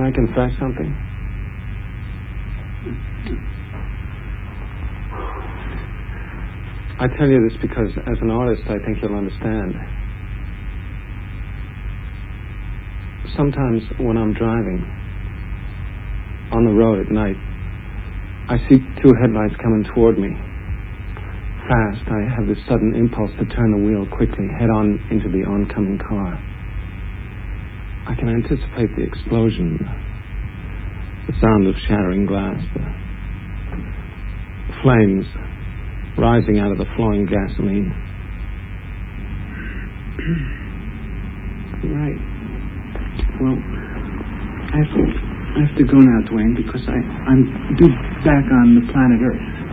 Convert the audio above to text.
Can I confess something? I tell you this because, as an artist, I think you'll understand. Sometimes when I'm driving on the road at night, I see two headlights coming toward me. Fast, I have this sudden impulse to turn the wheel quickly, head on into the oncoming car. I can anticipate the explosion, the sound of shattering glass, the flames rising out of the flowing gasoline. Right. Well, I have to go now, Dwayne, because I'm due back on the planet Earth.